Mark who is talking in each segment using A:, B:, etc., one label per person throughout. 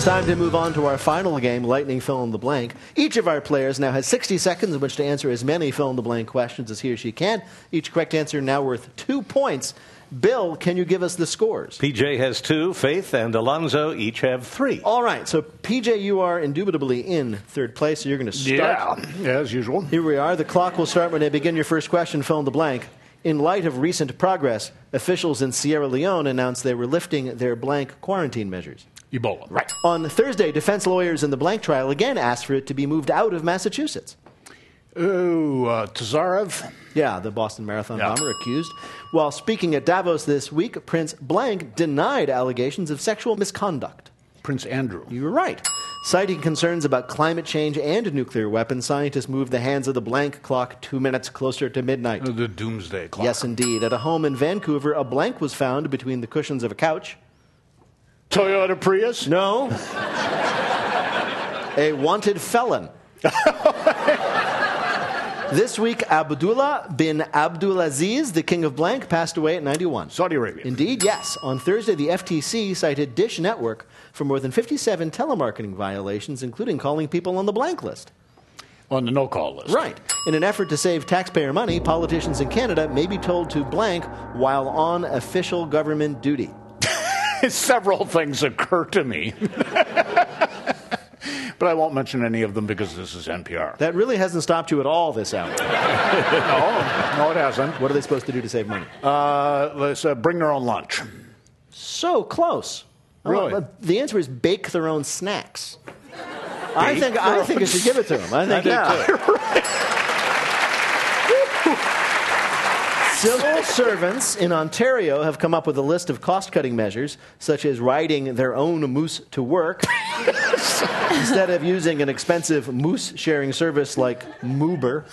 A: It's time to move on to our final game, Lightning Fill in the Blank. Each of our players now has 60 seconds in which to answer as many fill-in-the-blank questions as he or she can. Each correct answer now worth 2 points. Bill, can you give us the scores?
B: PJ has 2, Faith and Alonzo each have 3.
A: All right, so PJ, you are indubitably in third place, so you're going to start.
C: Yeah, as usual.
A: Here we are. The clock will start when I begin your first question, fill in the blank. In light of recent progress, officials in Sierra Leone announced they were lifting their blank quarantine measures.
C: Ebola.
A: Right. On Thursday, defense lawyers in the blank trial again asked for it to be moved out of Massachusetts.
C: Tazarev.
A: Yeah, the Boston Marathon bomber accused. While speaking at Davos this week, Prince Blank denied allegations of sexual misconduct.
C: Prince Andrew.
A: You were right. Citing concerns about climate change and nuclear weapons, scientists moved the hands of the blank clock 2 minutes closer to midnight.
C: The doomsday clock.
A: Yes, indeed. At a home in Vancouver, a blank was found between the cushions of a couch.
C: Toyota Prius?
A: No. A wanted felon. This week, Abdullah bin Abdulaziz, the king of blank, passed away at 91.
C: Saudi Arabia.
A: Indeed, yes. On Thursday, the FTC cited Dish Network for more than 57 telemarketing violations, including calling people on the blank list.
C: On the no-call list.
A: Right. In an effort to save taxpayer money, politicians in Canada may be told to blank while on official government duty.
C: Several things occur to me. But I won't mention any of them because this is NPR.
A: That really hasn't stopped you at all this hour.
C: No, it hasn't.
A: What are they supposed to do to save money?
C: Let's bring their own lunch.
A: So close.
C: Really?
A: The answer is bake their own snacks. I think I should give it to them. I think, Civil servants in Ontario have come up with a list of cost-cutting measures, such as riding their own moose to work instead of using an expensive moose-sharing service like Moober.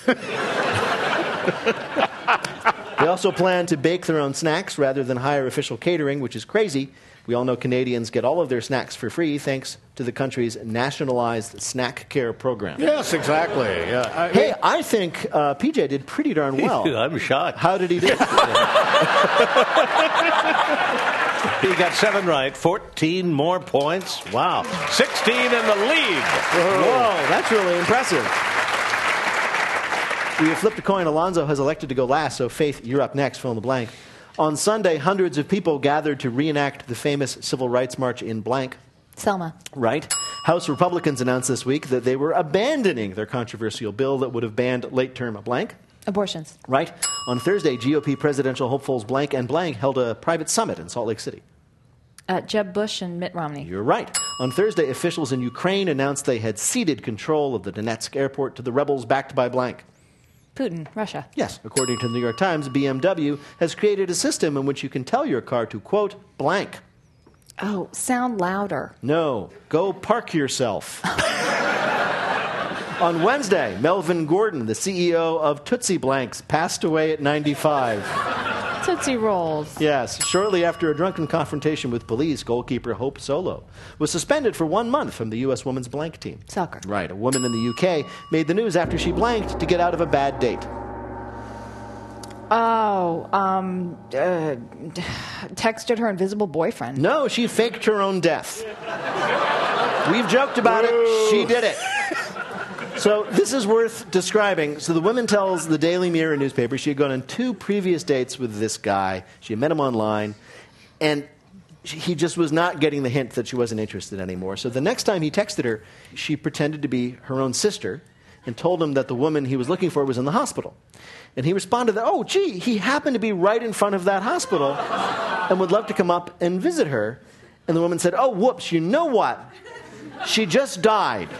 A: They also plan to bake their own snacks rather than hire official catering, which is crazy. We all know Canadians get all of their snacks for free thanks to the country's nationalized snack care program.
C: Yes, exactly. Yeah.
A: I think PJ did pretty darn well.
B: I'm shocked.
A: How did he do?
B: He got 7 right, 14 more points. Wow. 16 in the lead.
A: Whoa, that's really impressive. We have flipped a coin. Alonzo has elected to go last, so Faith, you're up next, fill in the blank. On Sunday, hundreds of people gathered to reenact the famous Civil Rights March in blank.
D: Selma.
A: Right. House Republicans announced this week that they were abandoning their controversial bill that would have banned late-term blank.
D: Abortions.
A: Right. On Thursday, GOP presidential hopefuls blank and blank held a private summit in Salt Lake City.
D: Jeb Bush and Mitt Romney.
A: You're right. On Thursday, officials in Ukraine announced they had ceded control of the Donetsk airport to the rebels backed by blank.
D: Putin, Russia.
A: Yes. According to the New York Times, BMW has created a system in which you can tell your car to, quote, blank.
D: Oh, sound louder.
A: No. Go park yourself. On Wednesday, Melvin Gordon, the CEO of Tootsie Blanks, passed away at 95.
D: Tootsie Rolls.
A: Yes. Shortly after a drunken confrontation with police, goalkeeper Hope Solo was suspended for 1 month from the U.S. women's blank team.
D: Soccer.
A: Right. A woman in the UK made the news after she blanked to get out of a bad date.
D: Texted her invisible boyfriend.
A: No, she faked her own death. We've joked about it. She did it. So this is worth describing. So the woman tells the Daily Mirror newspaper she had gone on 2 previous dates with this guy. She had met him online, and he just was not getting the hint that she wasn't interested anymore. So the next time he texted her, she pretended to be her own sister and told him that the woman he was looking for was in the hospital. And he responded that, oh, gee, he happened to be right in front of that hospital and would love to come up and visit her. And the woman said, oh, whoops, you know what? She just died.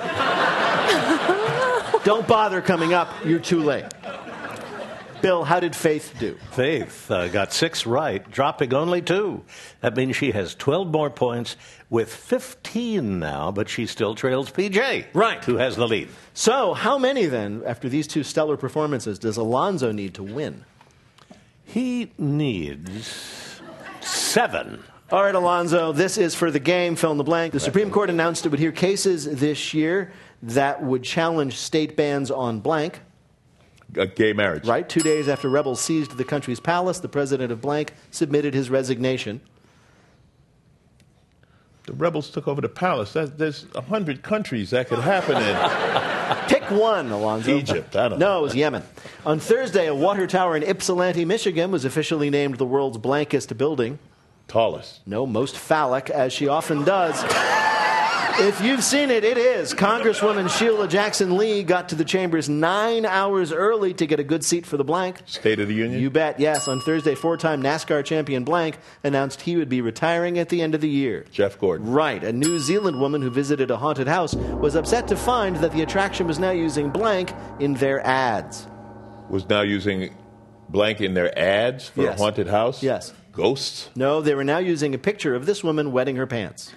A: Don't bother coming up. You're too late. Bill, how did Faith do?
B: Faith got 6 right, dropping only 2. That means she has 12 more points with 15 now, but she still trails PJ,
A: right,
B: who has the lead.
A: So how many, then, after these 2 stellar performances, does Alonzo need to win?
B: He needs 7.
A: All right, Alonzo, this is for the game, fill in the blank. The Supreme Court announced it would hear cases this year that would challenge state bans on blank.
E: Gay marriage.
A: Right. 2 days after rebels seized the country's palace, the president of blank submitted his resignation.
E: the rebels took over the palace. There's 100 countries that could happen in.
A: Pick one, Alonzo.
E: Egypt, I don't know.
A: No, it was Yemen. On Thursday, a water tower in Ypsilanti, Michigan was officially named the world's blankest building.
E: Tallest.
A: No, most phallic, as she often does. If you've seen it, it is. Congresswoman Sheila Jackson Lee got to the chambers 9 hours early to get a good seat for the blank.
E: State of the Union?
A: You bet, yes. On Thursday, four-time NASCAR champion Blank announced he would be retiring at the end of the year.
E: Jeff Gordon.
A: Right. A New Zealand woman who visited a haunted house was upset to find that the attraction was now using Blank in their ads.
E: Was now using blank in their ads for
A: Yes.
E: a haunted house?
A: Yes.
E: Ghosts?
A: No, they were now using a picture of this woman wetting her pants.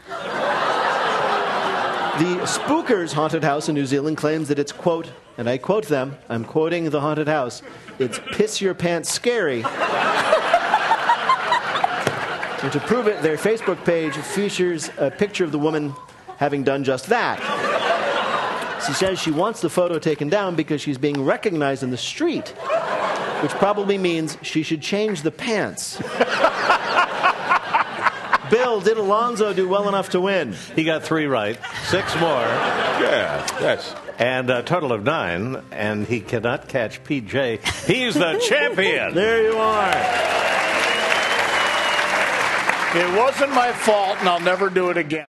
A: The Spookers Haunted House in New Zealand claims that it's, quote, and I quote them, I'm quoting the haunted house, it's piss your pants scary. And to prove it, their Facebook page features a picture of the woman having done just that. She says she wants the photo taken down because she's being recognized in the street, which probably means she should change the pants. Bill, did Alonzo do well enough to win?
B: He got 3 right, 6 more,
E: Yeah, yes.
B: and a total of 9, and he cannot catch PJ. He's the champion.
A: There you are.
C: It wasn't my fault, and I'll never do it again.